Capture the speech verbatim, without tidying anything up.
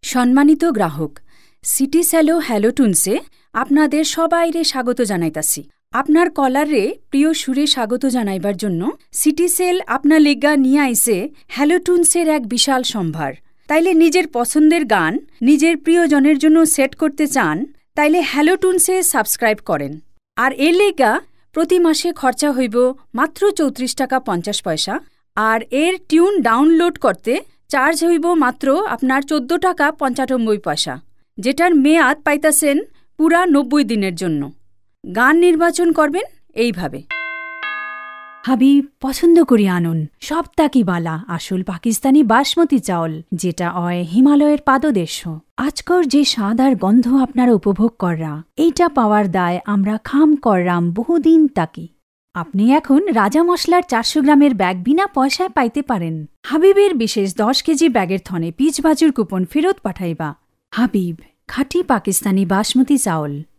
সম্মানিত গ্রাহক, সিটিসেলো হ্যালো টুনসে আপনাদের সবাইরে স্বাগত জানাইতাছি। আপনার কলারে প্রিয় সুরে স্বাগত জানাইবার জন্য সিটিসেল আপনার লেগা নিয়ে আইসে হ্যালো টুনসের এক বিশাল সম্ভার। তাইলে নিজের পছন্দের গান নিজের প্রিয়জনের জন্য সেট করতে চান, তাইলে হ্যালো টুনসে সাবস্ক্রাইব করেন। আর এর লেগা প্রতি মাসে খরচা হইব মাত্র চৌত্রিশ টাকা পঞ্চাশ পয়সা, আর এর টিউন ডাউনলোড করতে চার্জ হইব মাত্র আপনার চোদ্দ টাকা পঞ্চানব্বই পয়সা, যেটার মেয়াদ পাইতাছেন পুরা নব্বই দিনের জন্য। গান নির্বাচন করবেন এইভাবে। হাবিব পছন্দ করি আনুন সপ্তাকি বালা আসল পাকিস্তানি বাসমতি চাউল, যেটা অয় হিমালয়ের পাদদেশ। আজকর যে স্বাদ আর গন্ধ আপনারা উপভোগ কররা, এইটা পাওয়ার দায় আমরা খাম কররাম বহুদিন তাকি। আপনি এখন রাজা মশলার চারশো গ্রামের ব্যাগ বিনা পয়সায় পাইতে পারেন। হাবিবের বিশেষ দশ কেজি ব্যাগের থনে পিচ বাজুর কুপন ফেরত পাঠাইবা। হাবিব খাঁটি পাকিস্তানি বাসমতি চাউল।